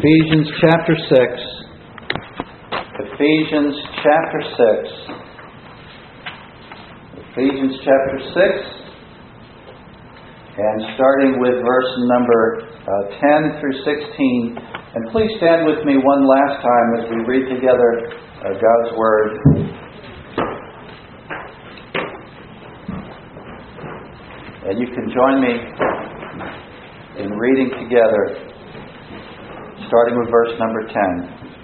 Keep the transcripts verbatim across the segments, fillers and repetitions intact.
Ephesians chapter six. Ephesians chapter six. Ephesians chapter six. And starting with verse number uh, ten through sixteen. And please stand with me one last time as we read together uh, God's Word. And you can join me in reading together, starting with verse number ten.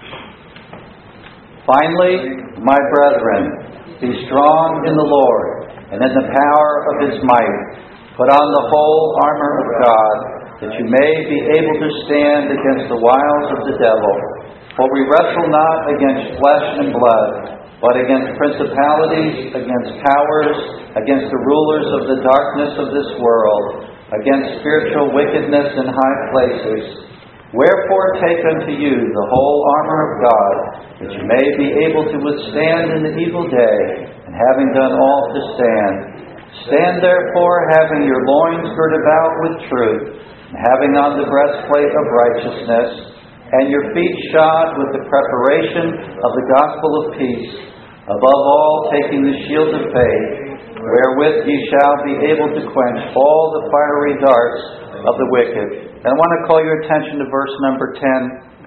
Finally, my brethren, be strong in the Lord and in the power of His might. Put on the whole armor of God, that you may be able to stand against the wiles of the devil. For we wrestle not against flesh and blood, but against principalities, against powers, against the rulers of the darkness of this world, against spiritual wickedness in high places. Wherefore take unto you the whole armor of God, that you may be able to withstand in the evil day, and having done all to stand. Stand therefore, having your loins girt about with truth, and having on the breastplate of righteousness, and your feet shod with the preparation of the gospel of peace. Above all, taking the shield of faith, wherewith ye shall be able to quench all the fiery darts of the wicked. And I want to call your attention to verse number ten.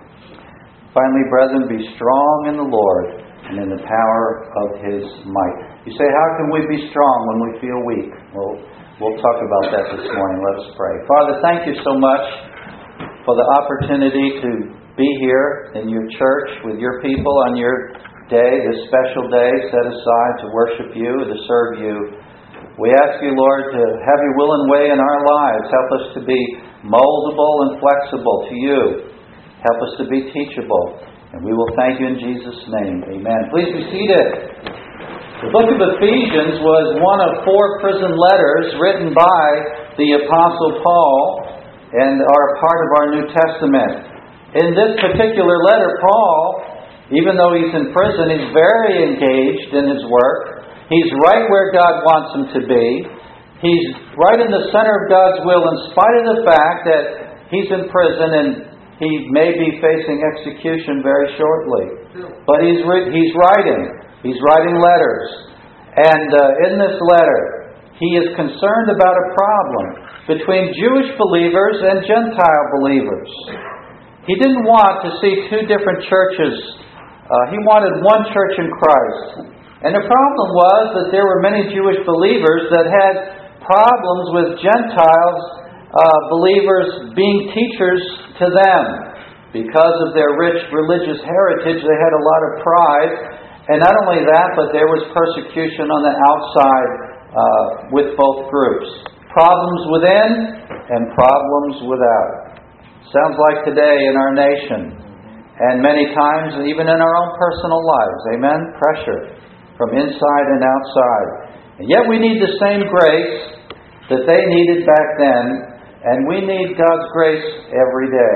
Finally, brethren, be strong in the Lord and in the power of His might. You say, how can we be strong when we feel weak? Well, we'll talk about that this morning. Let us pray. Father, thank you so much for the opportunity to be here in your church with your people on your day, this special day set aside to worship you, to serve you. We ask you, Lord, to have your will and way in our lives. Help us to be moldable and flexible to you. Help us to be teachable. And we will thank you in Jesus' name. Amen. Please be seated. The book of Ephesians was one of four prison letters written by the Apostle Paul and are a part of our New Testament. In this particular letter, Paul, even though he's in prison, he's very engaged in his work. He's right where God wants him to be. He's right in the center of God's will in spite of the fact that he's in prison and he may be facing execution very shortly. But he's re- he's writing. He's writing letters. And uh, in this letter, he is concerned about a problem between Jewish believers and Gentile believers. He didn't want to see two different churches. Uh, he wanted one church in Christ. And the problem was that there were many Jewish believers that had problems with Gentiles uh, believers being teachers to them. Because of their rich religious heritage, they had a lot of pride. And not only that, but there was persecution on the outside uh, with both groups. Problems within and problems without. Sounds like today in our nation. And many times, even in our own personal lives. Amen? Pressure from inside and outside. And yet we need the same grace that they needed back then. And we need God's grace every day.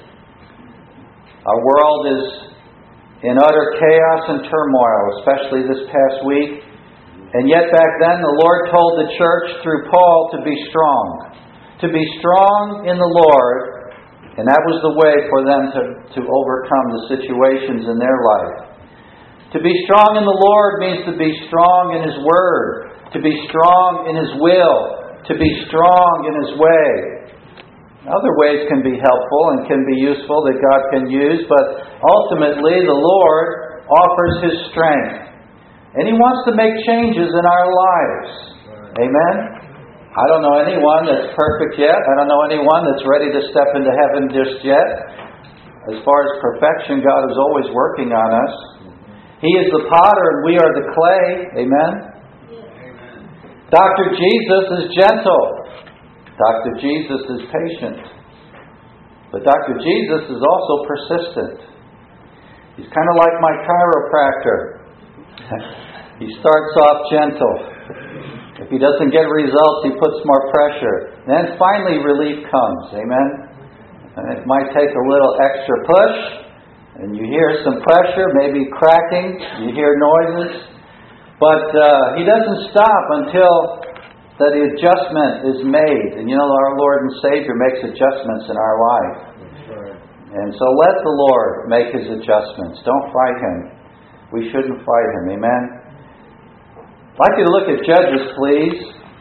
Our world is in utter chaos and turmoil, especially this past week. And yet back then the Lord told the church through Paul to be strong. To be strong in the Lord. And that was the way for them to, to overcome the situations in their life. To be strong in the Lord means to be strong in His Word. To be strong in His will. To be strong in His way. Other ways can be helpful and can be useful that God can use, but ultimately the Lord offers His strength. And He wants to make changes in our lives. Amen? I don't know anyone that's perfect yet. I don't know anyone that's ready to step into heaven just yet. As far as perfection, God is always working on us. He is the potter and we are the clay. Amen? Doctor Jesus is gentle. Doctor Jesus is patient. But Doctor Jesus is also persistent. He's kind of like my chiropractor. He starts off gentle. If he doesn't get results, he puts more pressure. Then finally relief comes. Amen? And it might take a little extra push. And you hear some pressure, maybe cracking. You hear noises. But uh, he doesn't stop until that the adjustment is made. And you know, our Lord and Savior makes adjustments in our life. And so let the Lord make His adjustments. Don't fight Him. We shouldn't fight Him. Amen? I'd like you to look at Judges, please.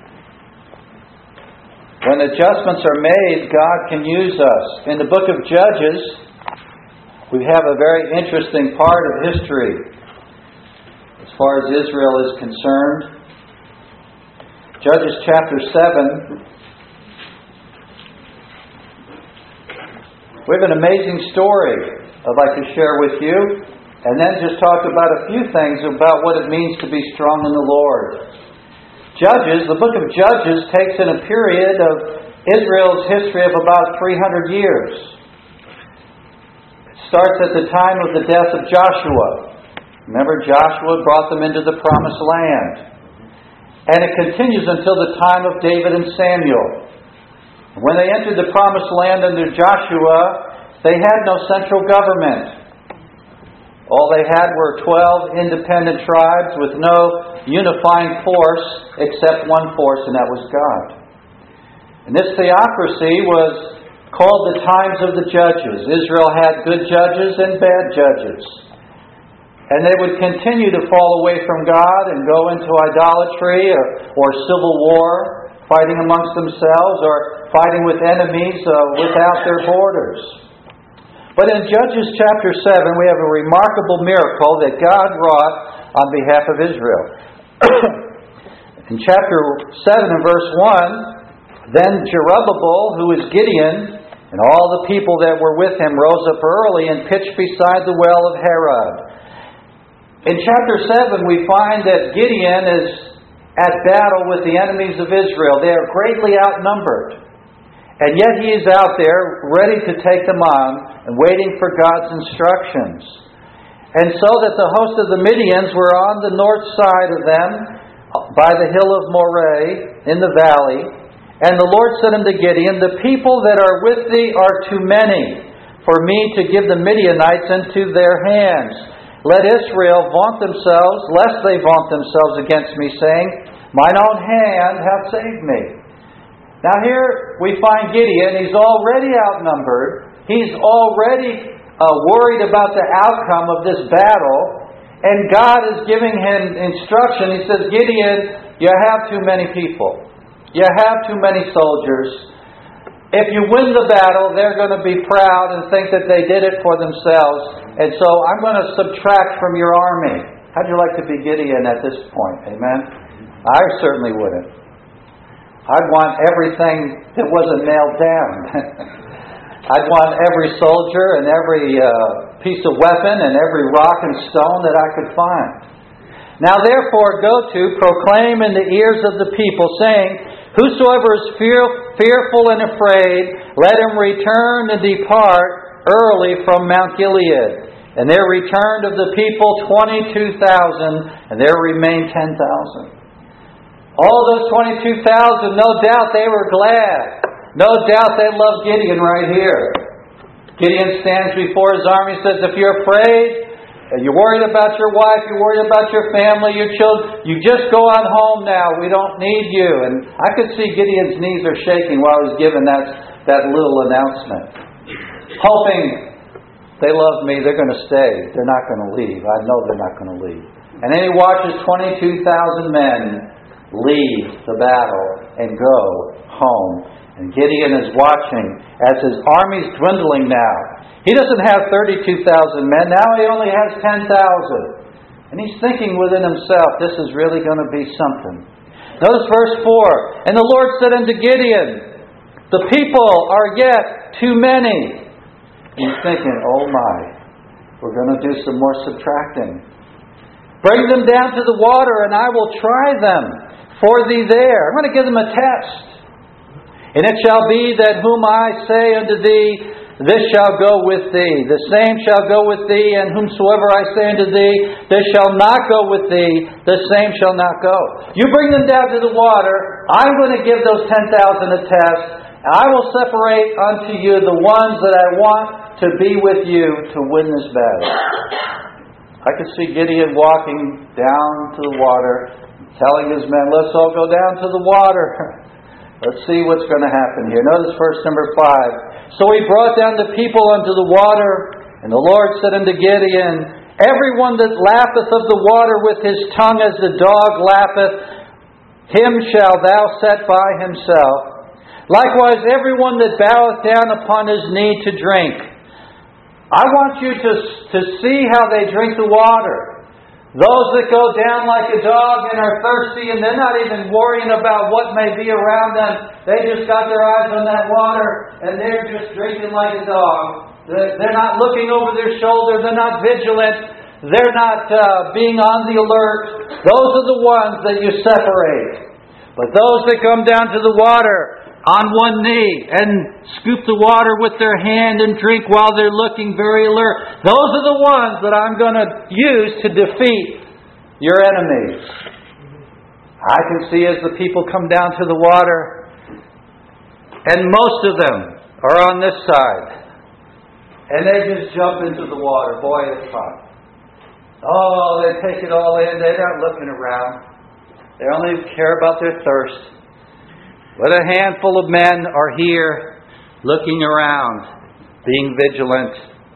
When adjustments are made, God can use us. In the book of Judges, we have a very interesting part of history as far as Israel is concerned. Judges chapter seven. We have an amazing story I'd like to share with you, and then just talk about a few things about what it means to be strong in the Lord. Judges, the book of Judges takes in a period of Israel's history of about three hundred years. It starts at the time of the death of Joshua. Remember, Joshua brought them into the promised land. And it continues until the time of David and Samuel. When they entered the promised land under Joshua, they had no central government. All they had were twelve independent tribes with no unifying force except one force, and that was God. And this theocracy was called the times of the judges. Israel had good judges and bad judges. And they would continue to fall away from God and go into idolatry or, or civil war, fighting amongst themselves or fighting with enemies uh, without their borders. But in Judges chapter seven, we have a remarkable miracle that God wrought on behalf of Israel. In chapter seven and verse one, then Jerubbaal, who is Gideon, and all the people that were with him rose up early and pitched beside the well of Harod. In chapter seven, we find that Gideon is at battle with the enemies of Israel. They are greatly outnumbered. And yet he is out there ready to take them on and waiting for God's instructions. And so that the host of the Midians were on the north side of them by the hill of Moreh in the valley. And the Lord said unto Gideon, the people that are with thee are too many for me to give the Midianites into their hands. Let Israel vaunt themselves, lest they vaunt themselves against me, saying, mine own hand hath saved me. Now here we find Gideon. He's already outnumbered. He's already uh, worried about the outcome of this battle. And God is giving him instruction. He says, Gideon, you have too many people. You have too many soldiers. If you win the battle, they're going to be proud and think that they did it for themselves. And so I'm going to subtract from your army. How'd you like to be Gideon at this point? Amen? I certainly wouldn't. I'd want everything that wasn't nailed down. I'd want every soldier and every uh, piece of weapon and every rock and stone that I could find. Now therefore go to, proclaim in the ears of the people, saying, whosoever is fear, fearful and afraid, let him return and depart early from Mount Gilead. And there returned of the people twenty-two thousand, and there remained ten thousand. All those twenty-two thousand, no doubt they were glad. No doubt they loved Gideon right here. Gideon stands before his army and says, if you're afraid, you're worried about your wife, you're worried about your family, your children, you just go on home now. We don't need you. And I could see Gideon's knees are shaking while he was giving that, that little announcement. Hoping, they love me, they're going to stay. They're not going to leave. I know they're not going to leave. And then he watches twenty-two thousand men leave the battle and go home. And Gideon is watching as his army's dwindling now. He doesn't have thirty-two thousand men. Now he only has ten thousand. And he's thinking within himself, this is really going to be something. Notice verse four. And the Lord said unto Gideon, the people are yet too many. He's thinking, oh my, we're going to do some more subtracting. Bring them down to the water, and I will try them for thee there. I'm going to give them a test. And it shall be that whom I say unto thee, this shall go with thee. The same shall go with thee, and whomsoever I say unto thee, this shall not go with thee, the same shall not go. You bring them down to the water, I'm going to give those ten thousand a test, and I will separate unto you the ones that I want to be with you to win this battle. I could see Gideon walking down to the water, telling his men, let's all go down to the water. Let's see what's going to happen here. Notice verse number five. So he brought down the people unto the water, and the Lord said unto Gideon, Everyone that lappeth of the water with his tongue as the dog lappeth, him shalt thou set by himself. Likewise, everyone that boweth down upon his knee to drink. I want you to, to see how they drink the water. Those that go down like a dog and are thirsty, and they're not even worrying about what may be around them. They just got their eyes on that water, and they're just drinking like a dog. They're not looking over their shoulder. They're not vigilant. They're not uh, being on the alert. Those are the ones that you separate. But those that come down to the water on one knee and scoop the water with their hand and drink while they're looking very alert, those are the ones that I'm going to use to defeat your enemies. I can see as the people come down to the water, and most of them are on this side, and they just jump into the water. Boy, it's hot. Oh, they take it all in. They're not looking around. They only care about their thirst. But a handful of men are here looking around, being vigilant.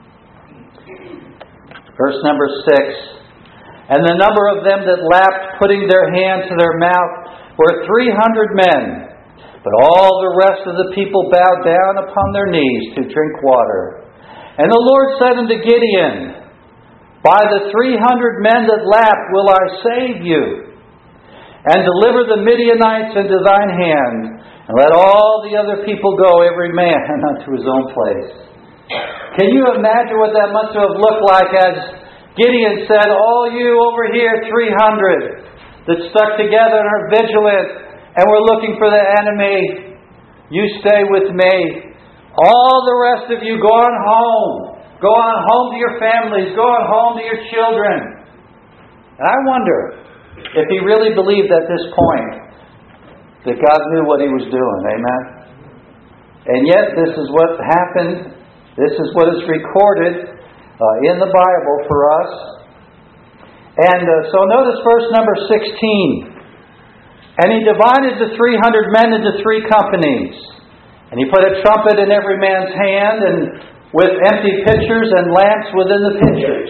Verse number six. And the number of them that lapped, putting their hand to their mouth, were three hundred men. But all the rest of the people bowed down upon their knees to drink water. And the Lord said unto Gideon, By the three hundred men that lapped will I save you, and deliver the Midianites into thine hand, and let all the other people go, every man unto his own place. Can you imagine what that must have looked like as Gideon said, All you over here, three hundred, that stuck together and are vigilant, and we're looking for the enemy, you stay with me. All the rest of you, go on home. Go on home to your families. Go on home to your children. And I wonder if he really believed at this point that God knew what he was doing. Amen? And yet this is what happened. This is what is recorded uh, in the Bible for us. And uh, so notice verse number sixteen. And he divided the three hundred men into three companies. And he put a trumpet in every man's hand, and with empty pitchers and lamps within the pitchers.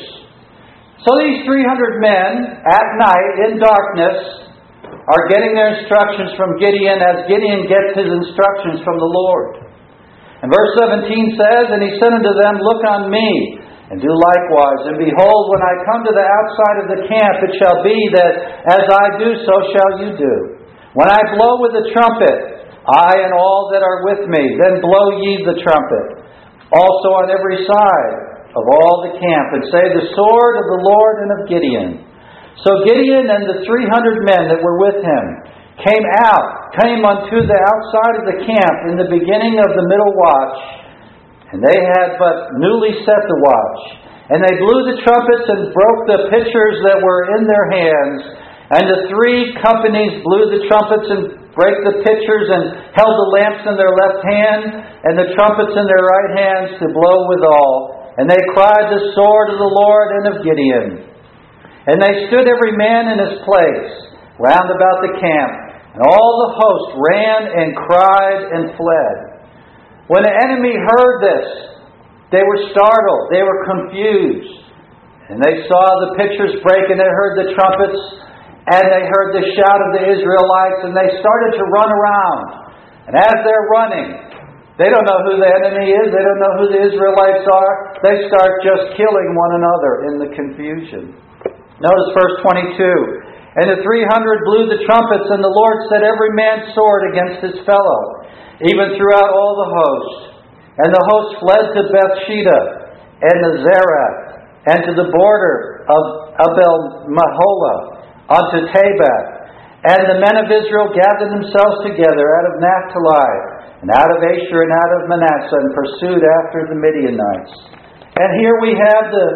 So these three hundred men, at night, in darkness, are getting their instructions from Gideon as Gideon gets his instructions from the Lord. And verse seventeen says, And he said unto them, Look on me, and do likewise. And behold, when I come to the outside of the camp, it shall be that as I do, so shall you do. When I blow with the trumpet, I and all that are with me, then blow ye the trumpet, also on every side of all the camp, and say, The sword of the Lord and of Gideon. So Gideon and the three hundred men that were with him came out, came unto the outside of the camp in the beginning of the middle watch, and they had but newly set the watch. And they blew the trumpets and broke the pitchers that were in their hands. And the three companies blew the trumpets and brake the pitchers, and held the lamps in their left hand, and the trumpets in their right hands to blow withal. And they cried, The sword of the Lord and of Gideon. And they stood every man in his place, round about the camp. And all the host ran and cried and fled. When the enemy heard this, they were startled, they were confused. And they saw the pitchers break, and they heard the trumpets, and they heard the shout of the Israelites, and they started to run around. And as they're running, they don't know who the enemy is, they don't know who the Israelites are. They start just killing one another in the confusion. Notice verse twenty-two. And the three hundred blew the trumpets, and the Lord set every man's sword against his fellow, even throughout all the host. And the host fled to Bethsheba, and to Zerath, and to the border of Abel-Maholah, unto Tabah. And the men of Israel gathered themselves together out of Naphtali, and out of Asher, and out of Manasseh, and pursued after the Midianites. And here we have the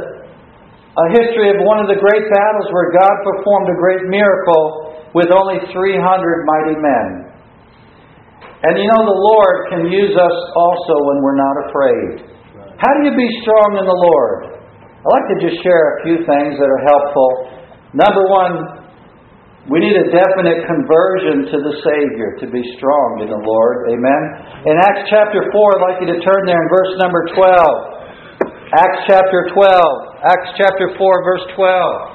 a history of one of the great battles where God performed a great miracle with only three hundred mighty men. And you know, the Lord can use us also when we're not afraid. How do you be strong in the Lord? I'd like to just share a few things that are helpful. Number one, We need a definite conversion to the Savior to be strong in the Lord. Amen. In Acts chapter four, I'd like you to turn there in verse number twelve. Acts chapter twelve. Acts chapter four, verse twelve.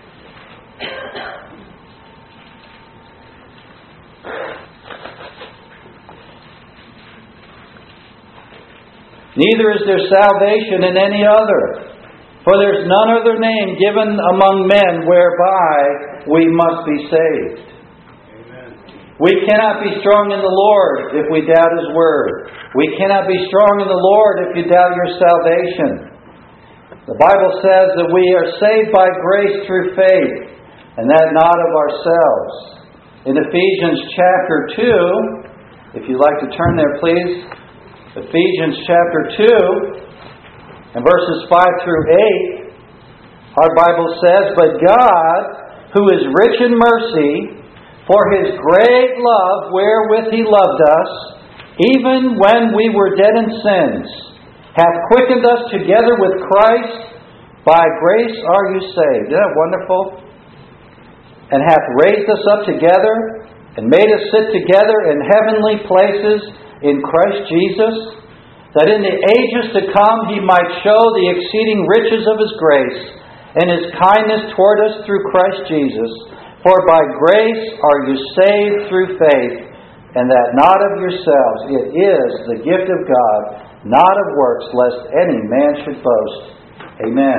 Neither is there salvation in any other, for there is none other name given among men whereby we must be saved. Amen. We cannot be strong in the Lord if we doubt His Word. We cannot be strong in the Lord if you doubt your salvation. The Bible says that we are saved by grace through faith, and that not of ourselves. In Ephesians chapter two, if you'd like to turn there, please. Ephesians chapter two, and verses five through eight, our Bible says, "But God, who is rich in mercy, for His great love wherewith He loved us, even when we were dead in sins, hath quickened us together with Christ. By grace are you saved." Isn't that wonderful? "And hath raised us up together, and made us sit together in heavenly places in Christ Jesus, that in the ages to come He might show the exceeding riches of His grace and His kindness toward us through Christ Jesus. For by grace are you saved through faith, and that not of yourselves. It is the gift of God, not of works, lest any man should boast." Amen.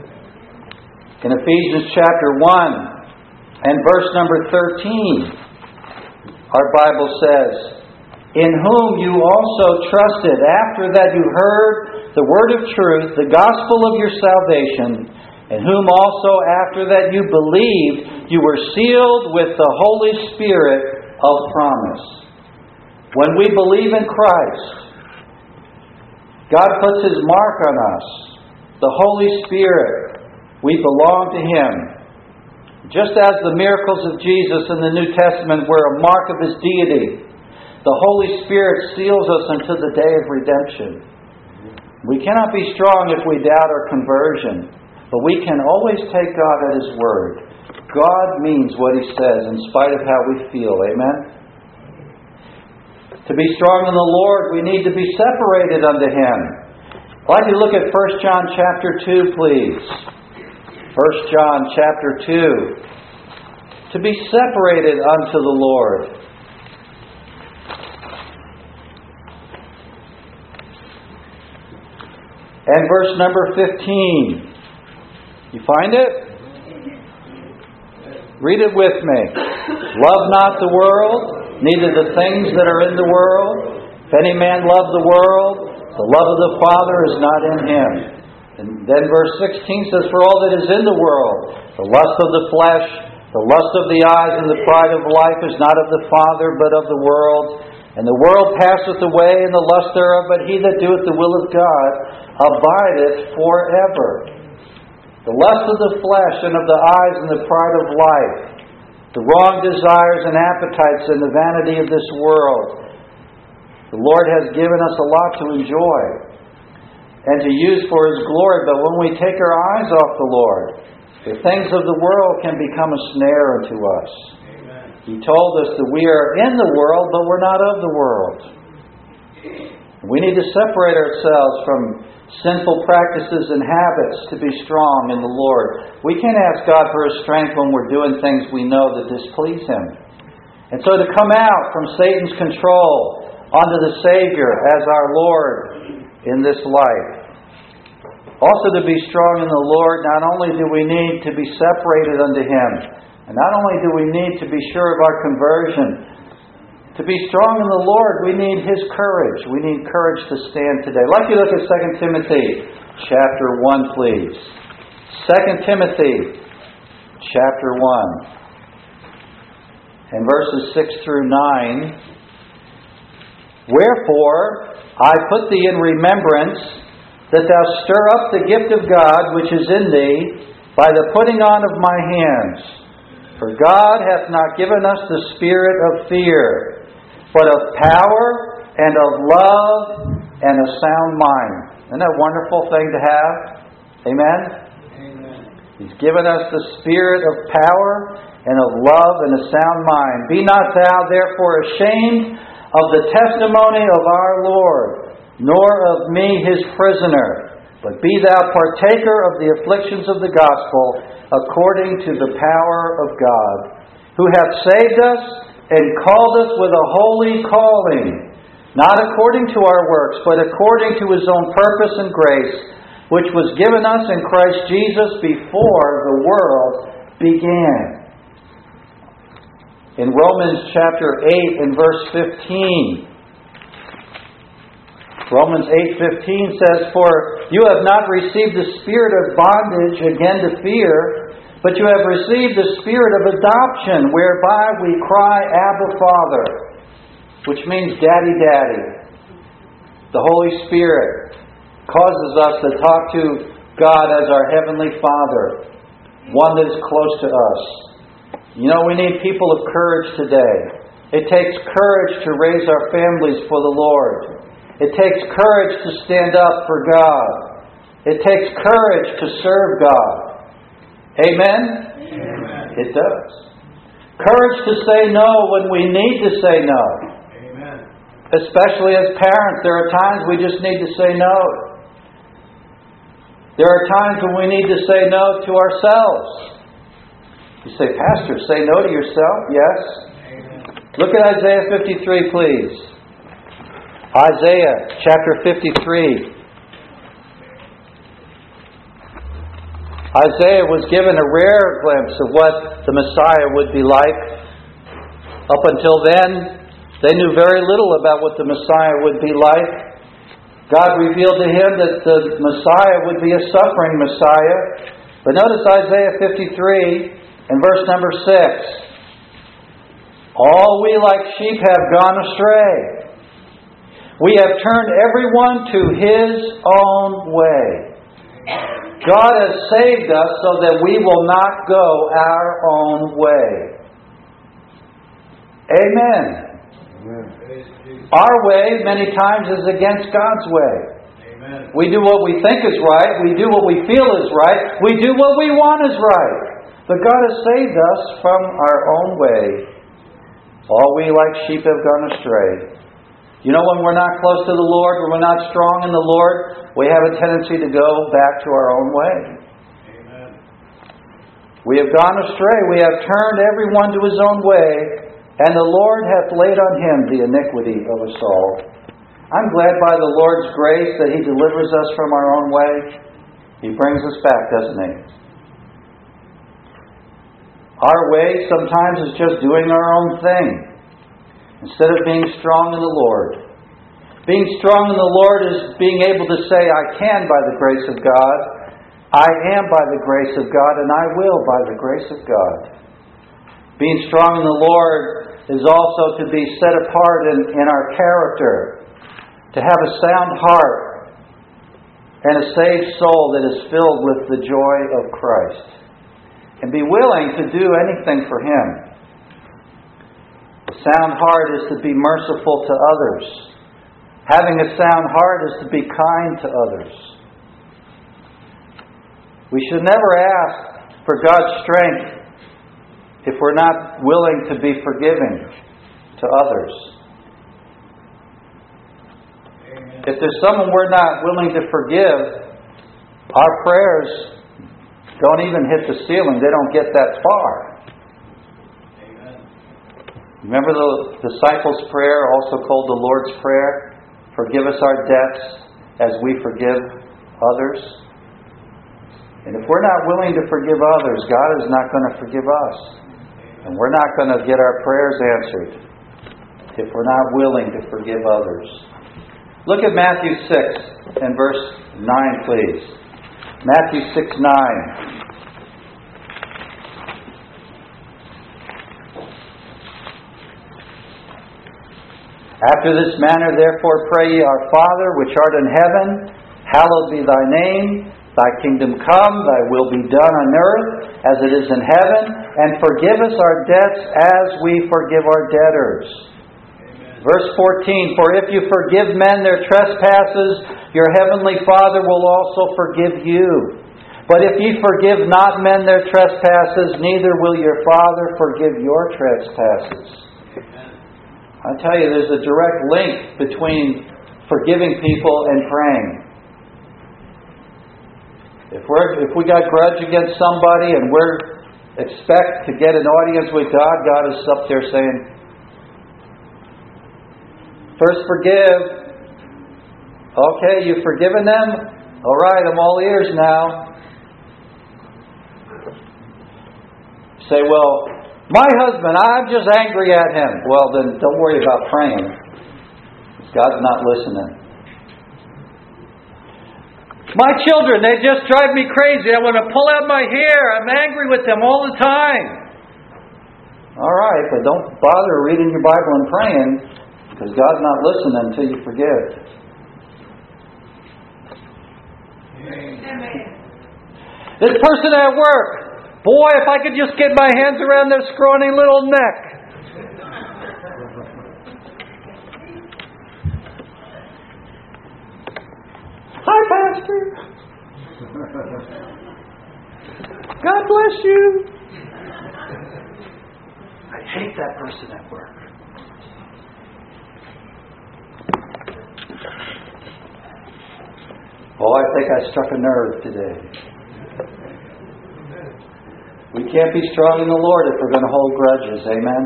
In Ephesians chapter one and verse number thirteen, our Bible says, "In whom you also trusted, after that you heard the word of truth, the gospel of your salvation, in whom also after that you believed, you were sealed with the Holy Spirit of promise." When we believe in Christ, God puts His mark on us. The Holy Spirit, we belong to Him. Just as the miracles of Jesus in the New Testament were a mark of His deity, the Holy Spirit seals us unto the day of redemption. We cannot be strong if we doubt our conversion, but we can always take God at His word. God means what He says in spite of how we feel. Amen? To be strong in the Lord, we need to be separated unto Him. I'd like you to look at First John chapter two, please. First John chapter two. To be separated unto the Lord. And verse number fifteen. You find it? Read it with me. "Love not the world, neither the things that are in the world. If any man love the world, the love of the Father is not in him." And then verse sixteen says, "For all that is in the world, the lust of the flesh, the lust of the eyes, and the pride of life is not of the Father, but of the world. And the world passeth away, and the lust thereof, but he that doeth the will of God abideth forever." The lust of the flesh and of the eyes and the pride of life, the wrong desires and appetites and the vanity of this world. The Lord has given us a lot to enjoy and to use for His glory, but when we take our eyes off the Lord, the things of the world can become a snare unto us. Amen. He told us that we are in the world, but we're not of the world. We need to separate ourselves from sinful practices and habits to be strong in the Lord. We can't ask God for His strength when we're doing things we know that displease Him. And so to come out from Satan's control onto the Savior as our Lord in this life. Also to be strong in the Lord, not only do we need to be separated unto Him, and not only do we need to be sure of our conversion, to be strong in the Lord, we need His courage. We need courage to stand today. I'd like you to look at Second Timothy chapter one, please. Second Timothy chapter one. And verses six through nine. "Wherefore I put thee in remembrance that thou stir up the gift of God which is in thee by the putting on of my hands. For God hath not given us the spirit of fear, but of power and of love and a sound mind." Isn't that a wonderful thing to have? Amen? Amen. He's given us the spirit of power and of love and a sound mind. Be not thou therefore ashamed of the testimony of our Lord, nor of me his prisoner, but be thou partaker of the afflictions of the gospel, according to the power of God, who hath saved us and called us with a holy calling, not according to our works, but according to his own purpose and grace, which was given us in Christ Jesus before the world began. In Romans chapter eight and verse fifteen, Romans eight fifteen says, For you have not received the spirit of bondage again to fear, but you have received the spirit of adoption, whereby we cry, Abba, Father, which means Daddy, Daddy. The Holy Spirit causes us to talk to God as our Heavenly Father, one that is close to us. You know, we need people of courage today. It takes courage to raise our families for the Lord. It takes courage to stand up for God. It takes courage to serve God. Amen? Amen. It does. Courage to say no when we need to say no. Amen. Especially as parents, there are times we just need to say no. There are times when we need to say no to ourselves. You say, Pastor, say no to yourself? Yes. Amen. Look at Isaiah fifty-three, please. Isaiah chapter fifty-three. Isaiah was given a rare glimpse of what the Messiah would be like. Up until then, they knew very little about what the Messiah would be like. God revealed to him that the Messiah would be a suffering Messiah. But notice Isaiah fifty-three and verse number six. All we like sheep have gone astray. We have turned everyone to his own way. God has saved us so that we will not go our own way. Amen. Amen. Our way many times is against God's way. Amen. We do what we think is right. We do what we feel is right. We do what we want is right. But God has saved us from our own way. All we like sheep have gone astray. You know, when we're not close to the Lord, when we're not strong in the Lord, we have a tendency to go back to our own way. Amen. We have gone astray. We have turned everyone to his own way, and the Lord hath laid on him the iniquity of us all. I'm glad by the Lord's grace that he delivers us from our own way. He brings us back, doesn't he? Our way sometimes is just doing our own thing, instead of being strong in the Lord. Being strong in the Lord is being able to say, I can by the grace of God. I am by the grace of God, and I will by the grace of God. Being strong in the Lord is also to be set apart in, in our character, to have a sound heart, and a saved soul that is filled with the joy of Christ. And be willing to do anything for him. A sound heart is to be merciful to others. Having a sound heart is to be kind to others. We should never ask for God's strength if we're not willing to be forgiving to others. Amen. If there's someone we're not willing to forgive, our prayers don't even hit the ceiling. They don't get that far. Amen. Remember the disciples' prayer, also called the Lord's Prayer? Forgive us our debts as we forgive others. And if we're not willing to forgive others, God is not going to forgive us. And we're not going to get our prayers answered if we're not willing to forgive others. Look at Matthew six and verse nine, please. Matthew six nine. After this manner, therefore, pray ye, Our Father, which art in heaven, hallowed be thy name. Thy kingdom come, thy will be done on earth as it is in heaven. And forgive us our debts as we forgive our debtors. Amen. Verse fourteen, For if you forgive men their trespasses, your heavenly Father will also forgive you. But if ye forgive not men their trespasses, neither will your Father forgive your trespasses. I tell you, there's a direct link between forgiving people and praying. If we're if we got grudge against somebody and we're expect to get an audience with God, God is up there saying, first forgive. Okay, you've forgiven them? All right, I'm all ears now. Say, well, my husband, I'm just angry at him. Well, then don't worry about praying. God's not listening. My children, they just drive me crazy. I want to pull out my hair. I'm angry with them all the time. All right, but don't bother reading your Bible and praying, because God's not listening until you forgive. Amen. This person at work, boy, if I could just get my hands around their scrawny little neck. Hi, Pastor. God bless you. I hate that person at work. Oh, I think I struck a nerve today. We can't be strong in the Lord if we're going to hold grudges. Amen?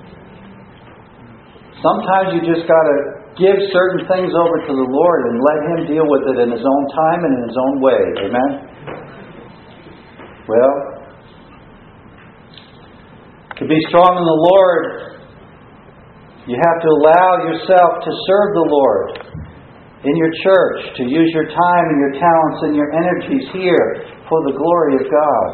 Sometimes you just got to give certain things over to the Lord and let Him deal with it in His own time and in His own way. Amen? Well, to be strong in the Lord, you have to allow yourself to serve the Lord in your church, to use your time and your talents and your energies here for the glory of God.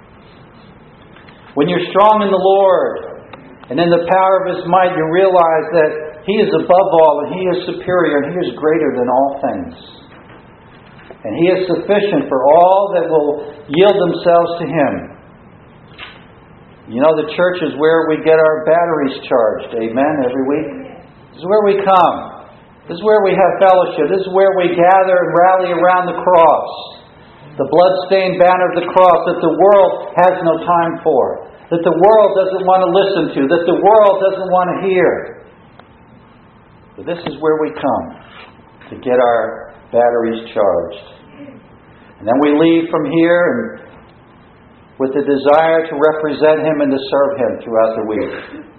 When you're strong in the Lord and in the power of His might, you realize that He is above all and He is superior and He is greater than all things. And He is sufficient for all that will yield themselves to Him. You know, the church is where we get our batteries charged. Amen. Every week. This is where we come. This is where we have fellowship. This is where we gather and rally around the cross. The blood-stained banner of the cross that the world has no time for. That the world doesn't want to listen to. That the world doesn't want to hear. But this is where we come to get our batteries charged. And then we leave from here and with the desire to represent Him and to serve Him throughout the week.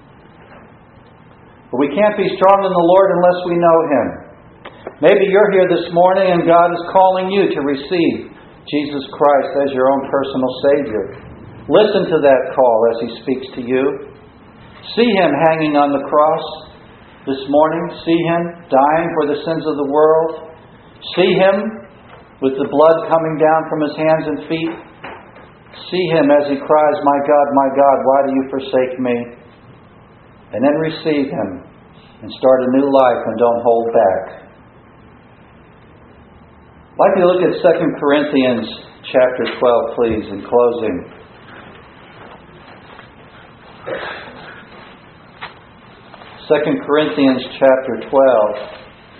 But we can't be strong in the Lord unless we know Him. Maybe you're here this morning and God is calling you to receive Jesus Christ as your own personal Savior. Listen to that call as He speaks to you. See Him hanging on the cross this morning. See Him dying for the sins of the world. See Him with the blood coming down from His hands and feet. See Him as He cries, "My God, my God, why do you forsake me?" And then receive Him and start a new life and don't hold back. I'd like you to look at Second Corinthians chapter twelve, please, in closing. Second Corinthians chapter twelve.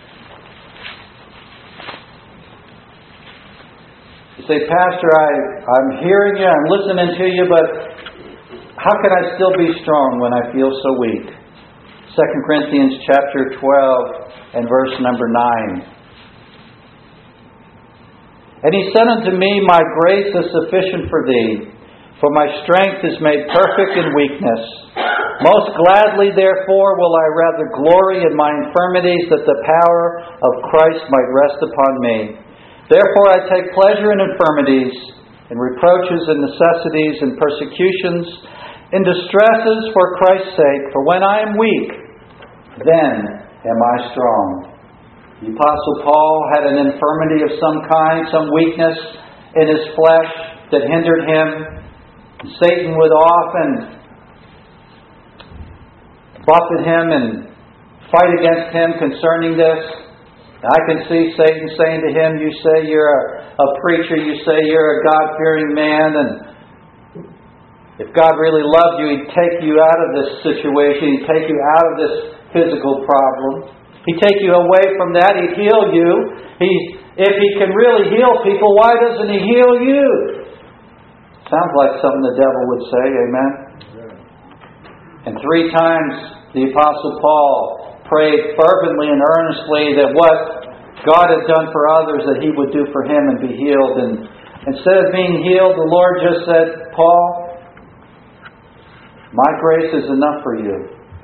You say, "Pastor, I, I'm hearing you, I'm listening to you, but how can I still be strong when I feel so weak?" Second Corinthians chapter twelve and verse number nine. "And He said unto me, My grace is sufficient for thee, for my strength is made perfect in weakness. Most gladly, therefore, will I rather glory in my infirmities, that the power of Christ might rest upon me. Therefore I take pleasure in infirmities, in reproaches and necessities, in persecutions, in distresses for Christ's sake. For when I am weak, then am I strong." The Apostle Paul had an infirmity of some kind, some weakness in his flesh that hindered him. Satan would often buffet him and fight against him concerning this. I can see Satan saying to him, "You say you're a, a preacher, you say you're a God-fearing man, and if God really loved you, He'd take you out of this situation, He'd take you out of this physical problem. He'd take you away from that, He'd heal you, He'd If He can really heal people, why doesn't He heal you? Sounds like something the devil would say, amen? And three times the Apostle Paul prayed fervently and earnestly that what God had done for others, that He would do for him and be healed. And instead of being healed, the Lord just said, Paul, my grace is enough for you.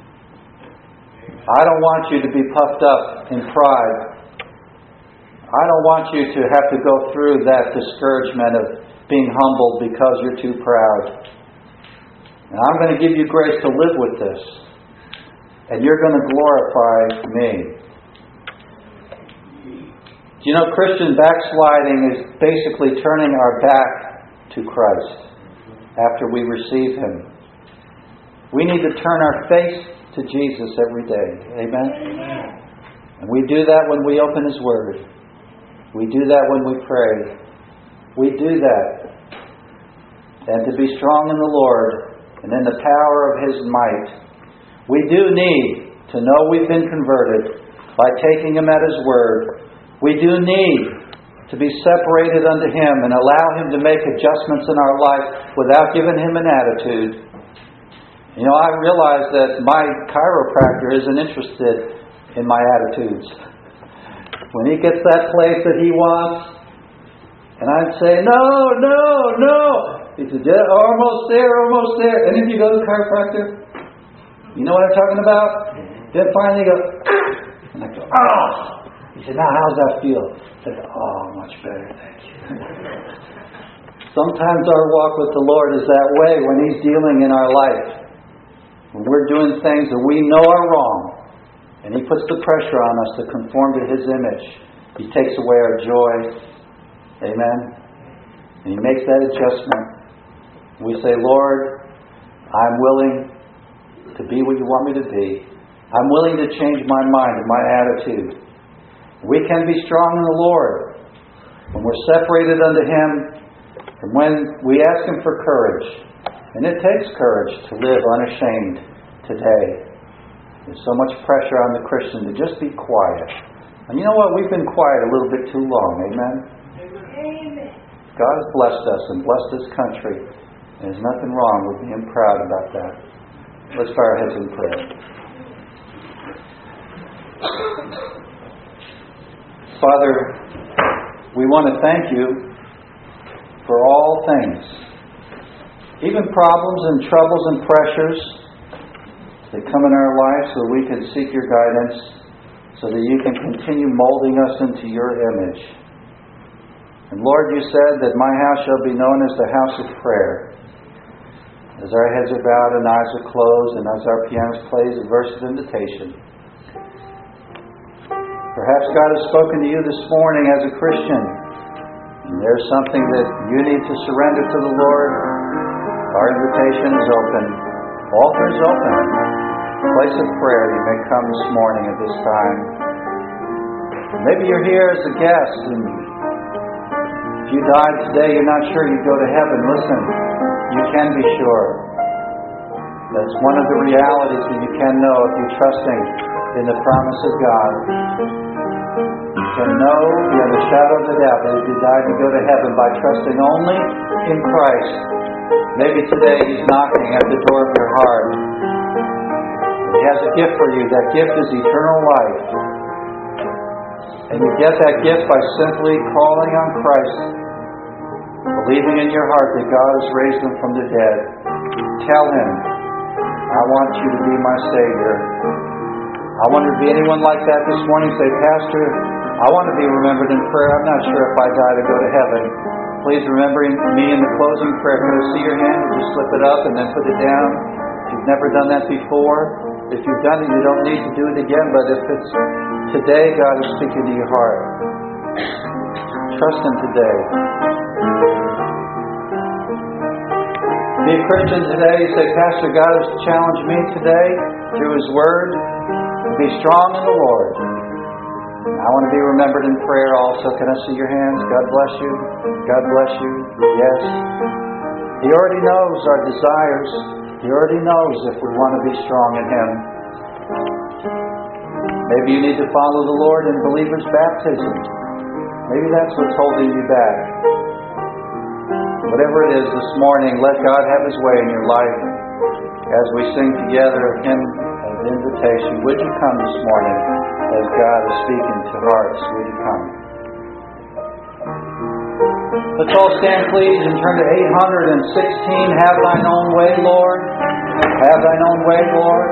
I don't want you to be puffed up in pride. I don't want you to have to go through that discouragement of being humbled because you're too proud. And I'm going to give you grace to live with this. And you're going to glorify me. You know, Christian backsliding is basically turning our back to Christ after we receive Him. We need to turn our face to Jesus every day. Amen? Amen. And we do that when we open His Word. We do that when we pray. We do that. And to be strong in the Lord and in the power of His might. We do need to know we've been converted by taking Him at His Word. We do need to be separated unto Him and allow Him to make adjustments in our life without giving Him an attitude. You know, I realize that my chiropractor isn't interested in my attitudes. When he gets that place that he wants, and I'd say, no, no, no. He said, yeah, almost there, almost there. And if you go to the chiropractor, you know what I'm talking about? Then finally he goes, and I go, oh. He said, now how's that feel? I said, oh, much better, thank you. Sometimes our walk with the Lord is that way when He's dealing in our life. When we're doing things that we know are wrong, and He puts the pressure on us to conform to His image, He takes away our joy. Amen? And He makes that adjustment. We say, Lord, I'm willing to be what You want me to be. I'm willing to change my mind and my attitude. We can be strong in the Lord when we're separated unto Him and when we ask Him for courage. And it takes courage to live unashamed today. There's so much pressure on the Christian to just be quiet. And you know what? We've been quiet a little bit too long. Amen? Amen. God has blessed us and blessed this country. And there's nothing wrong with being proud about that. Let's bow our heads in prayer. Father, we want to thank You for all things. Even problems and troubles and pressures that come in our lives so we can seek Your guidance, so that You can continue molding us into Your image. And Lord, You said that my house shall be known as the house of prayer. As our heads are bowed and eyes are closed, and as our pianist plays a verse of invitation, perhaps God has spoken to you this morning as a Christian, and there's something that you need to surrender to the Lord. Our invitation is open. Altar is open. Place of prayer. You may come this morning at this time. Maybe you're here as a guest, and if you died today, you're not sure you'd go to heaven. Listen, you can be sure. That's one of the realities that you can know if you're trusting in the promise of God. You can know beyond the shadow of the doubt that if you died, you go to heaven by trusting only in Christ. Maybe today He's knocking at the door of your heart. He has a gift for you. That gift is eternal life. And you get that gift by simply calling on Christ, believing in your heart that God has raised Him from the dead. Tell Him, I want You to be my Savior. I wonder if anyone like that this morning say, Pastor, I want to be remembered in prayer. I'm not sure if I die to go to heaven. Please remember me in the closing prayer. Can I see your hand? Would you slip it up and then put it down? If you've never done that before, if you've done it, you don't need to do it again. But if it's today, God is speaking to your heart. Trust Him today. Be a Christian today. You say, Pastor, God has challenged me today through His Word to be strong in the Lord. I want to be remembered in prayer also. Can I see your hands? God bless you. God bless you. Yes. He already knows our desires. He already knows if we want to be strong in Him. Maybe you need to follow the Lord in believer's baptism. Maybe that's what's holding you back. Whatever it is this morning, let God have His way in your life. As we sing together a hymn of invitation, would you come this morning as God is speaking to hearts? Would you come? Let's all stand, please, and turn to eight hundred sixteen. Have thine own way, Lord. Have thine own way, Lord.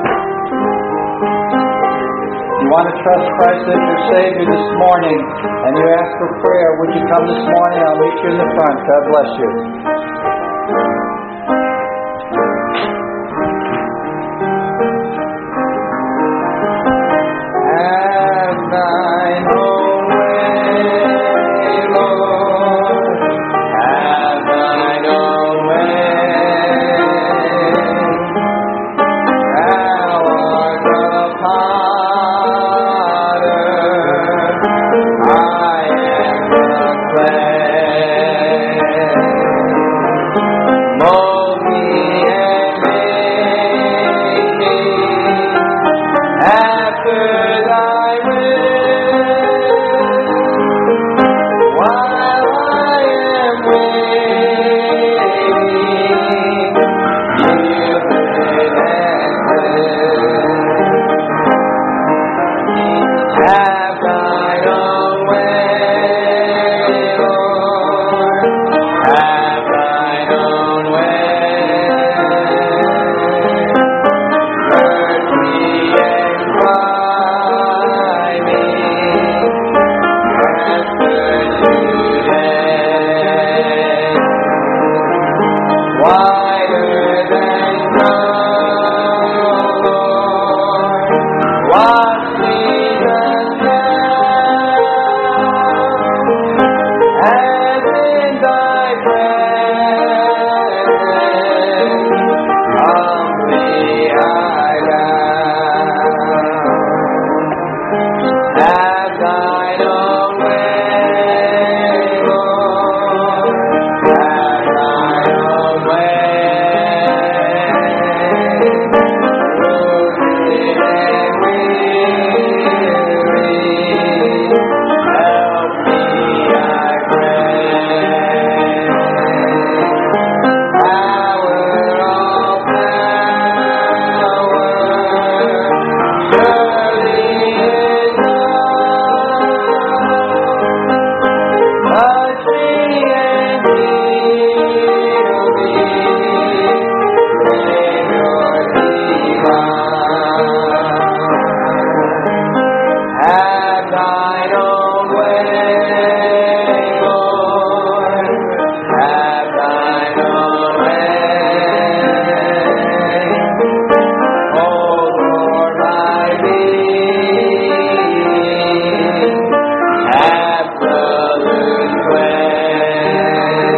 If you want to trust Christ as your Savior this morning and you ask for prayer, would you come this morning? I'll meet you in the front. God bless you. Have thine own way, Lord. Have thine own way. Thou art the potter, I am the clay. Mold me and make me after thy will, while I am waiting, yielded and still. Have thine own way, Lord. Have thine own way. Purge me and try me after today. Whiter than snow, Lord. Wash me the as in thy presence, humbly I bow. Have thine own way, Lord. Have thine own way. Wounded and weary, help me, I pray. Power, all power, surely is thine. Touch me and heal me in your divine. Have thine own way, Lord. Have thine own way. Oh, Lord, my being, have brother's way.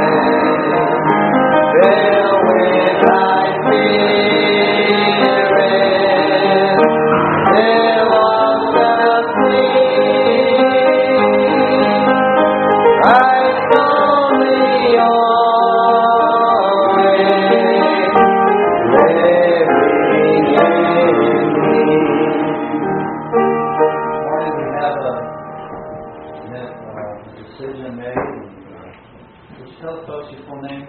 Fill with thy spirit, fill all self-clean. Christ only always, living in me. Morning we have a, a decision made. Would you tell folks your full name?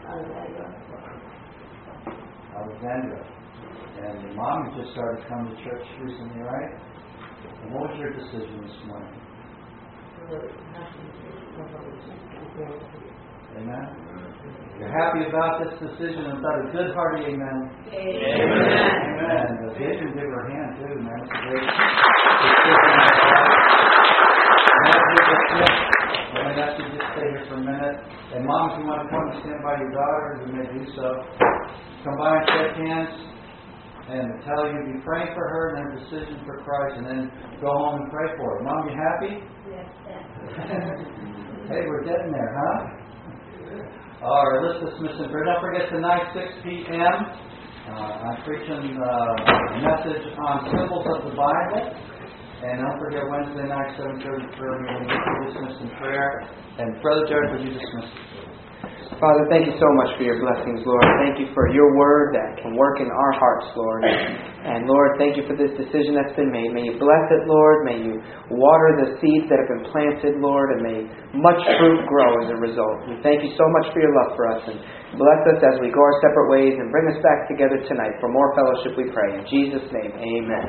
Alexandra. And your mom just started coming to church recently, right? And what was your decision this morning? Amen? You're happy about this decision and about a good hearty amen. Amen. Amen. The vision give her a hand too, man. It's a great decision. I'm going to ask you to just stay here for a minute. And mom, if you want to come and stand by your daughter, you may do so. Come by and shake hands and tell you be praying for her and then decision for Christ, and then go home and pray for her. Mom, you happy? Yes, Hey, we're getting there, huh? All right, let's dismiss in prayer. Don't forget tonight, six p.m. Uh, I'm preaching uh, a message on symbols of the Bible. And don't forget Wednesday night, seven thirty prayer meeting. We'll dismiss in prayer. And Brother Jared, would you dismiss? Father, thank you so much for your blessings, Lord. Thank you for your word that can work in our hearts, Lord. And Lord, thank you for this decision that's been made. May you bless it, Lord. May you water the seeds that have been planted, Lord, and may much fruit grow as a result. We thank you so much for your love for us, and bless us as we go our separate ways, and bring us back together tonight for more fellowship, we pray. In Jesus' name, amen.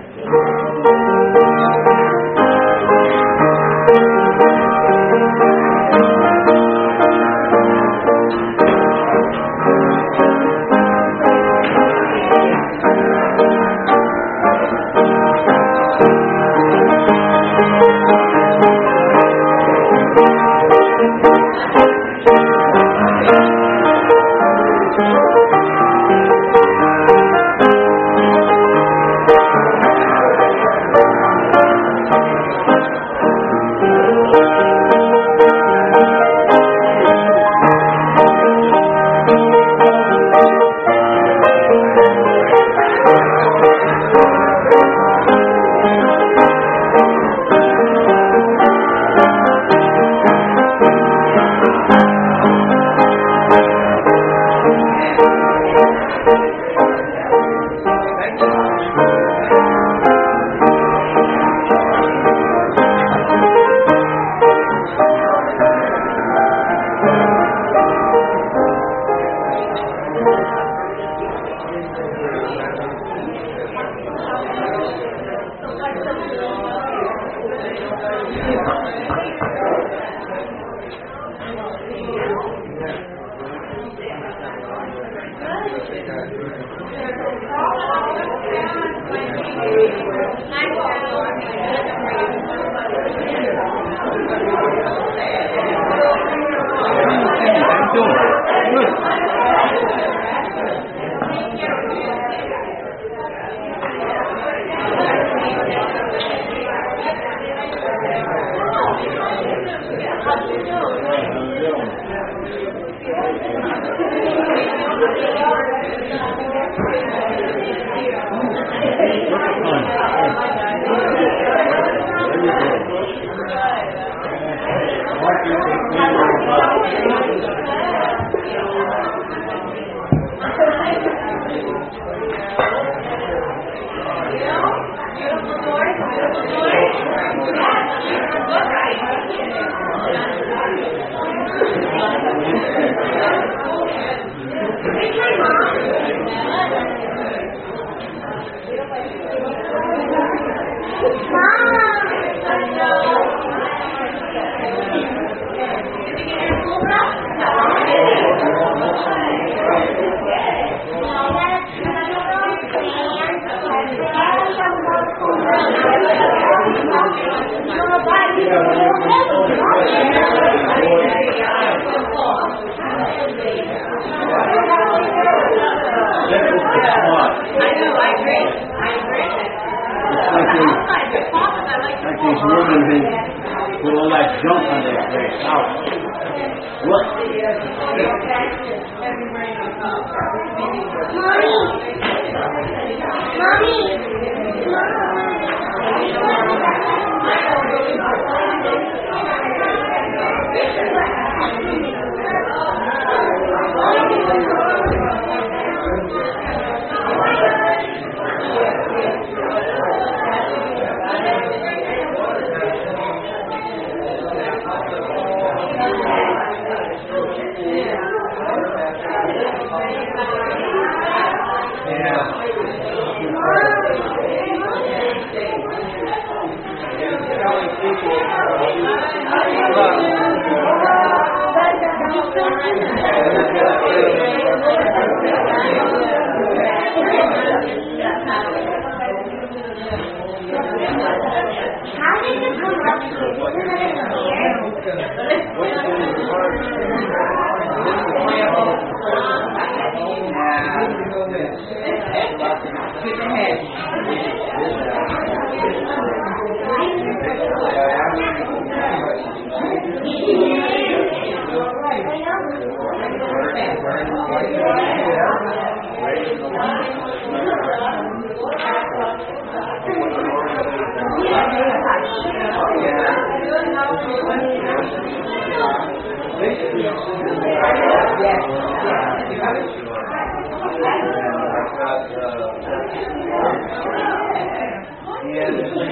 Yes.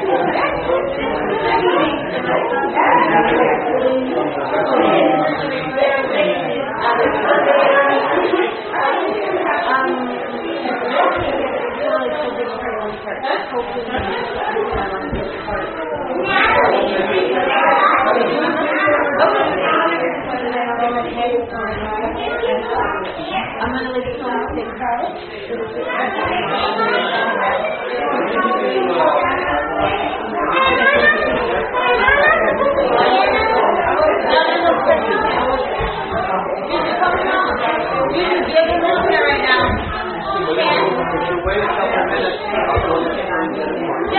I'm going to leave it on the right now. Would you wait a couple of minutes? I'll close the times in the morning.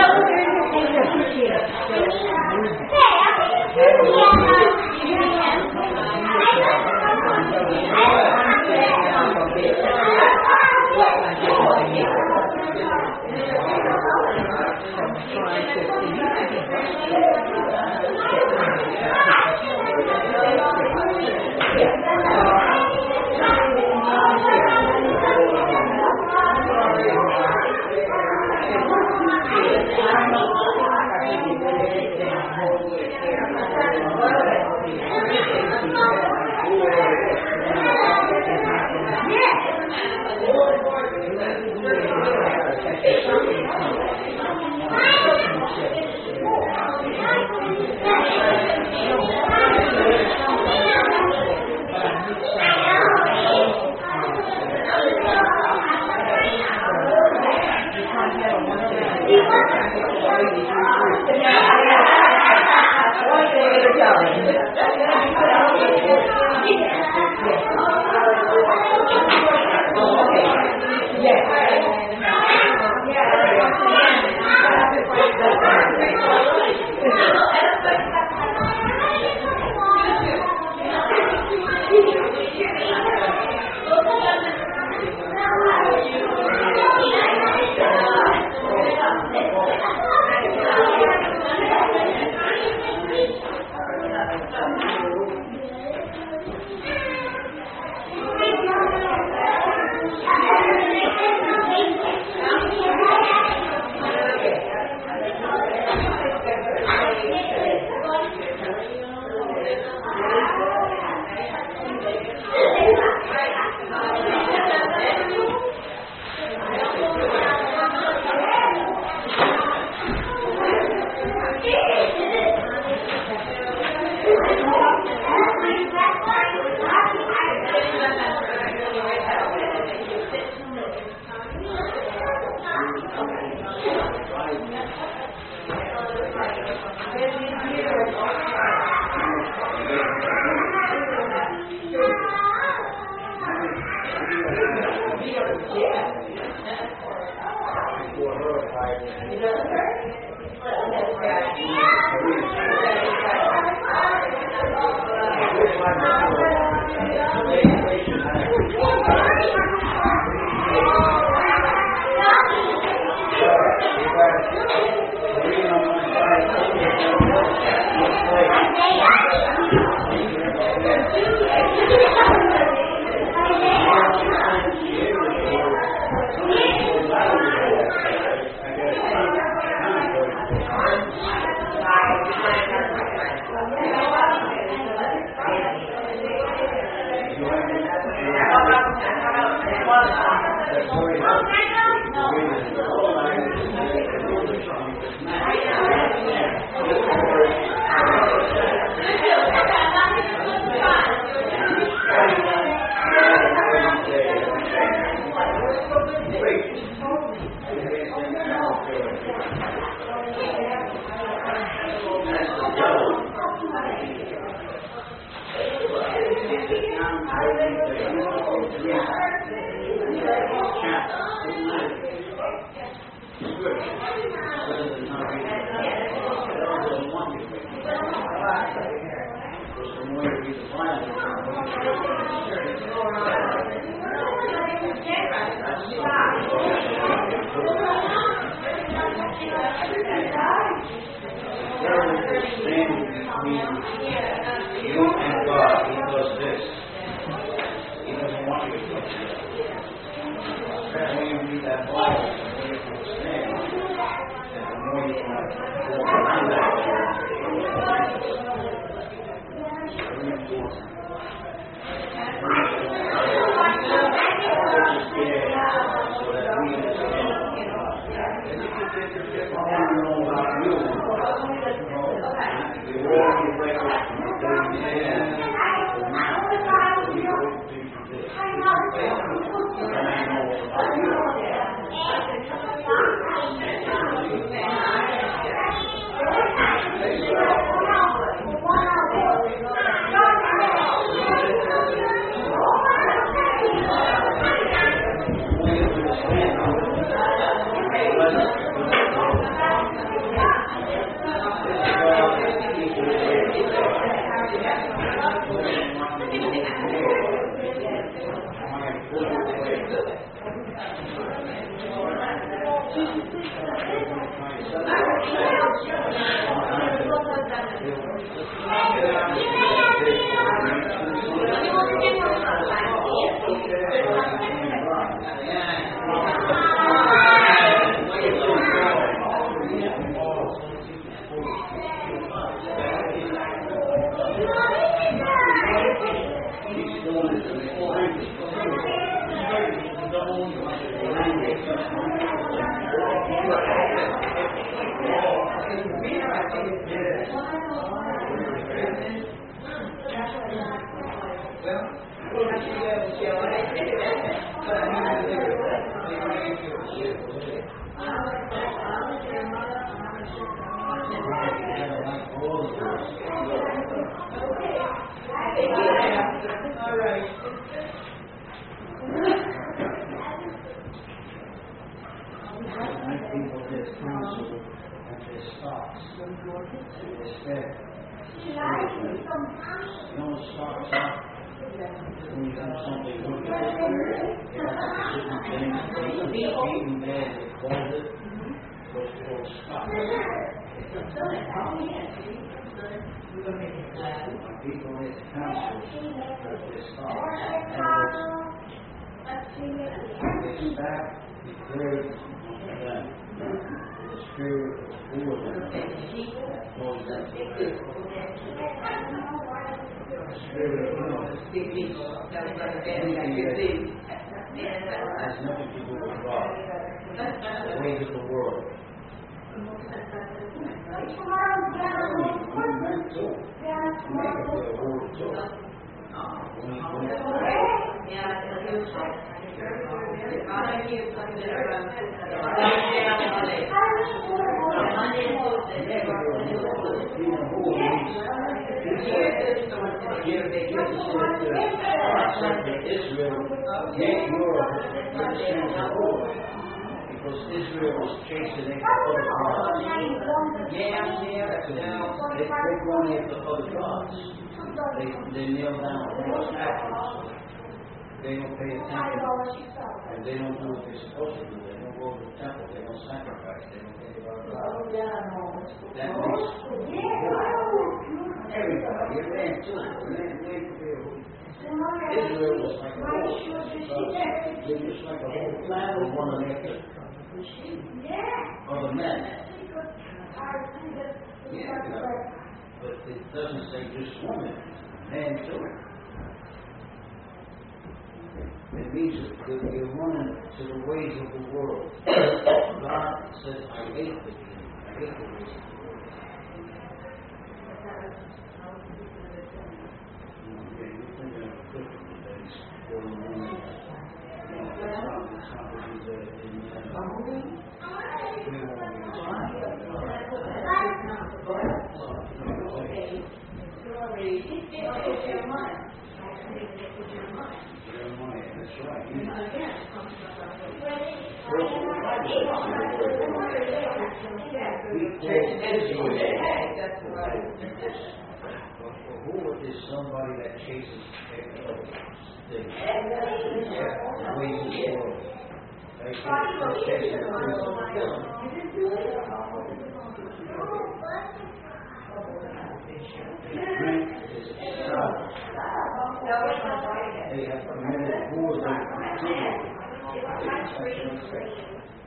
That Bible, you understand, and the more you can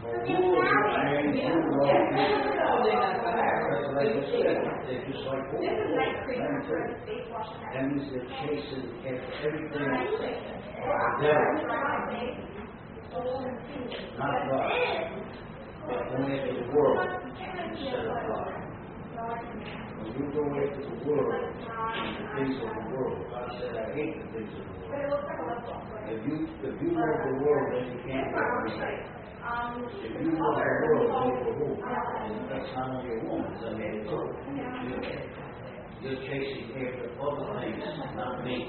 For rules and reigns through all people. That's like I said, they're just like wolves. That means they're chasing after everything of the devil. Not God. They're going after the world instead of God. When you go after the world and the things of the world, God said, I hate the things of the world. If you, if you love the world, then you can't love me. If you love the world, then you're a woman. And that's not only a woman, it's a man too. You're chasing after other things, not me.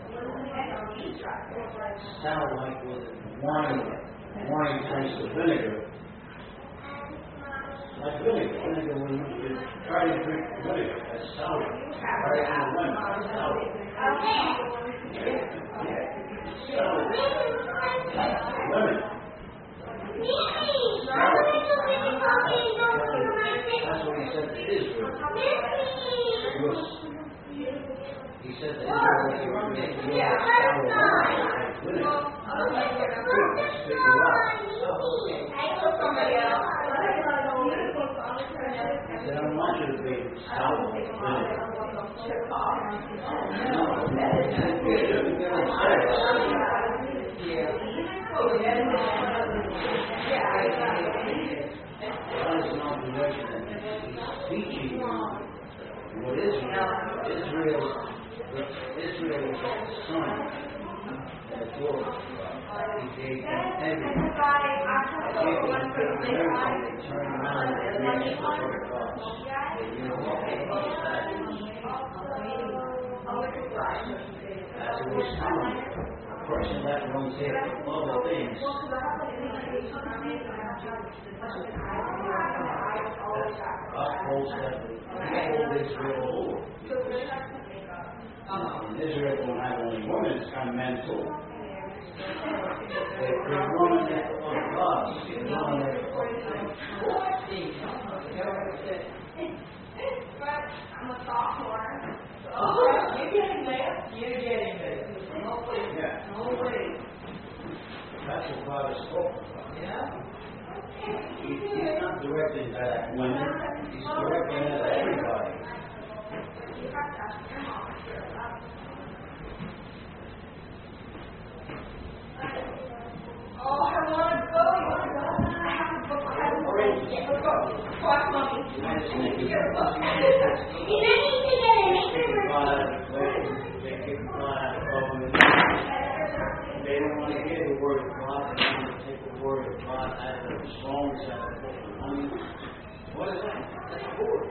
Sound like with wine, wine turns to vinegar. Like vinegar, vinegar when you try to drink vinegar, that's sour. Right in the wind, that's sour. Sour. Lemon. That's what he said to Israel. He said to Israel, if you want to make your sour wine, that's vinegar. That's spit you out. I said, I don't want you to be sour vinegar. No. You shouldn't get upset. God is not directing that He's teaching you what Israel, Israel, Israel is the son that Lord. He gave them everything. He gave them everything. They turned around and they ran into other gods. They knew what they was that. That's what He's telling you. A person that runs after other things. God calls that He called Israel a Lord. And Israel don't have only women, it's kind of men too. They, they're running after other gods. They're running after other things. I'm a sophomore. Oh, you're getting there. You're getting there. No way. Yeah. No way. That's what God is talking about. Yeah. He, he's not directing that at women, He's directing that at everybody. Oh, I want to go. You want to go? I have to book. I have to book. Let's go. Talk, mommy. You might just make it You up. don't need to get an Take answer. God out of the way. They kick God out of government. They don't want to hear the word of God. They want to take the word of God out of the songs, out of the money. What is that? That's a word.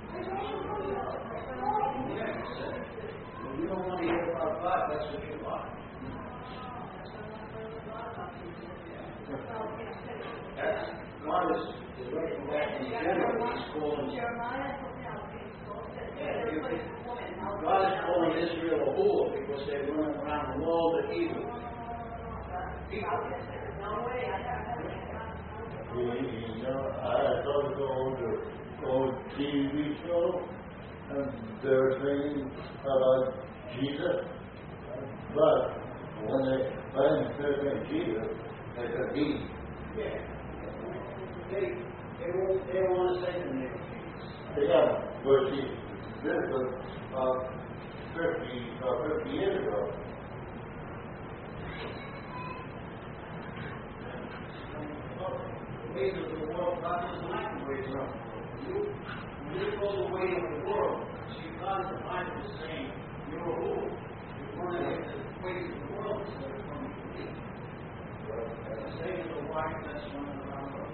Yeah, he said. When you don't want to hear about God, that's what you are. That's God is directing that in general. He's calling. Yeah, you can, God is calling Israel a whore because they run around the world of evil. People. You know, I thought it was an old T V show, and they were singing about Jesus, but when they when they said Jesus, they said he. Yeah. They, they, won't, they don't want to say the name of Jesus. Yeah, but he, this was about fifty, about fifty years ago. The ways of the world, God doesn't like the ways of the world. You, when you go the way of the world, see, God in the Bible is saying, you're a fool. You're running into the ways of the world instead of coming to me. The state of the wife that's running around the world.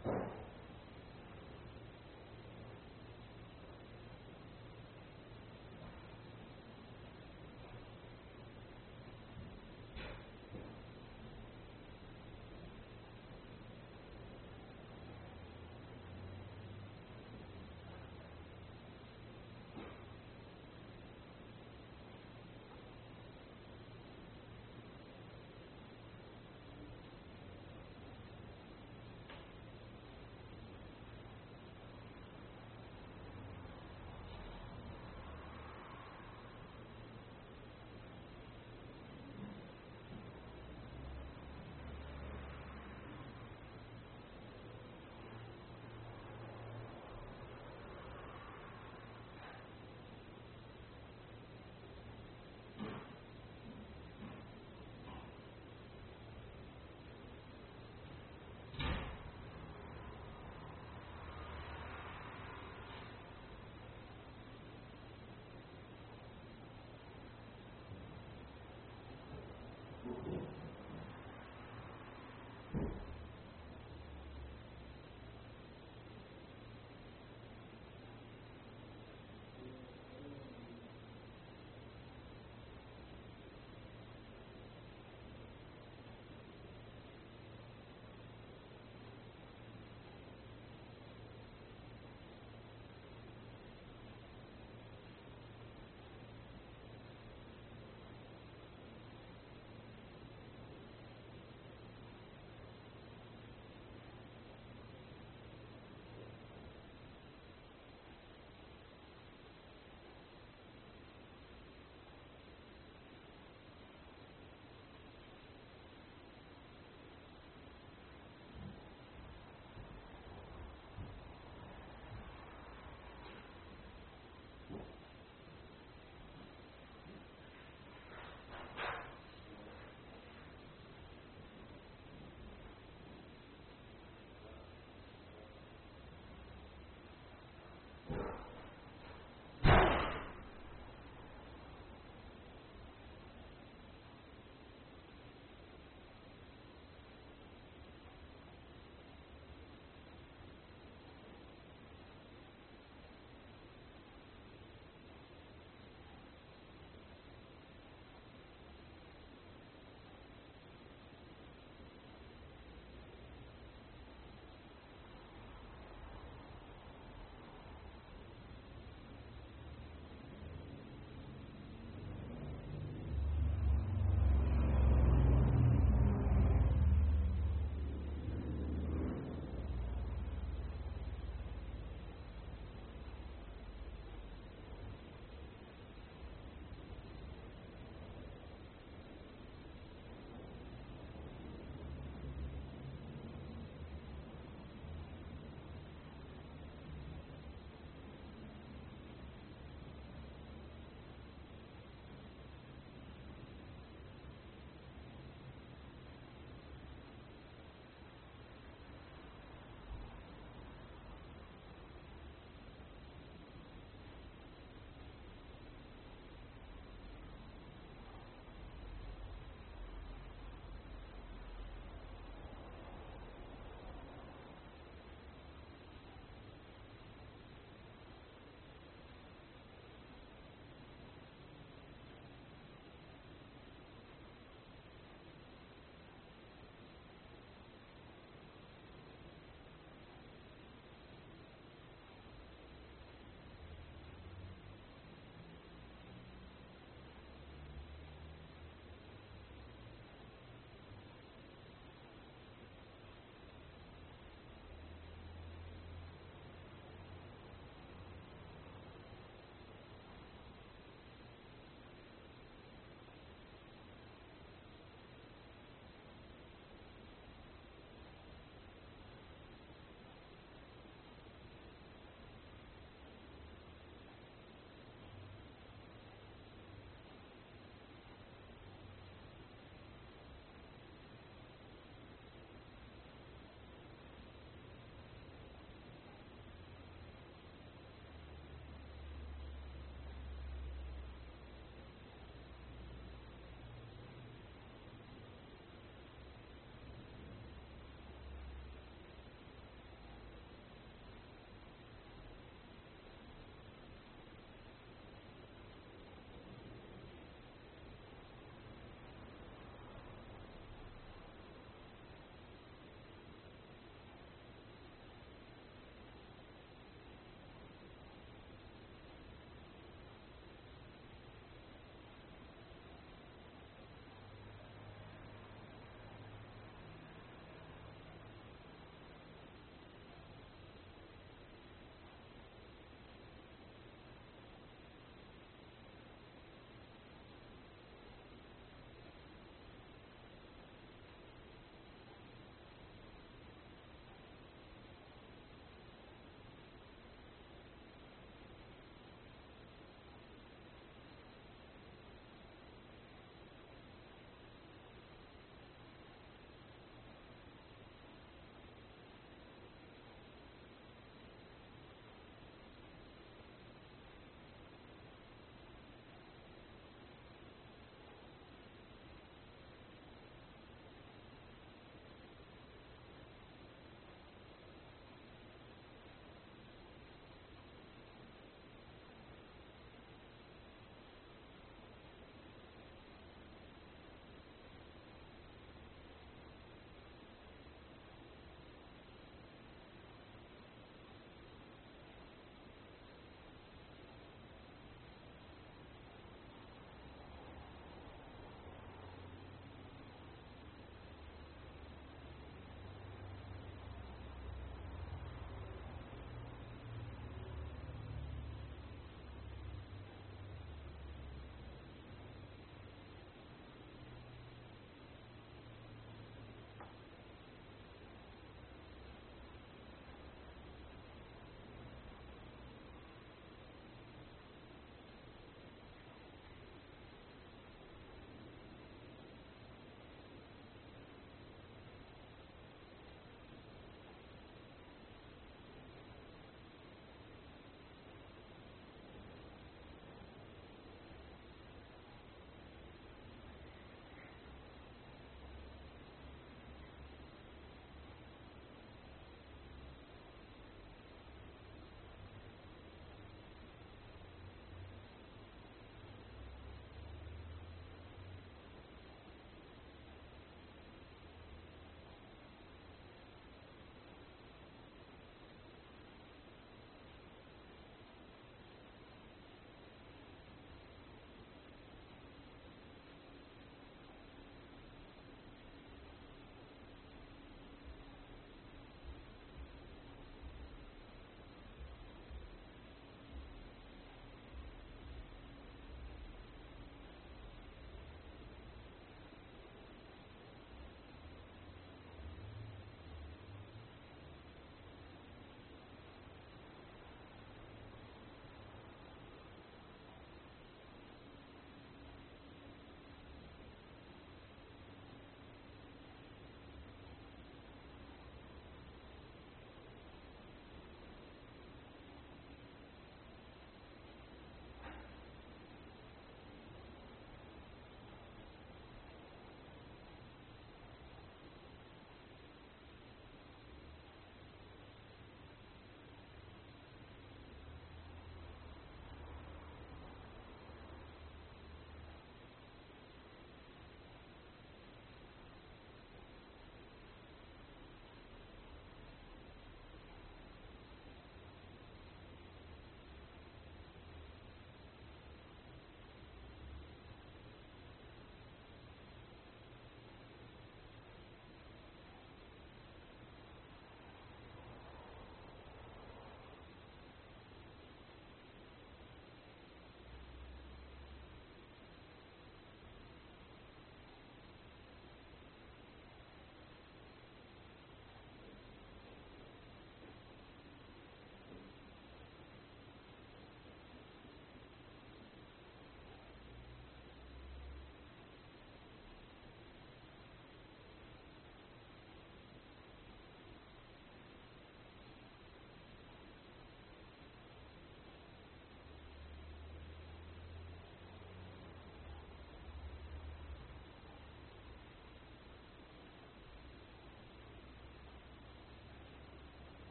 Amen.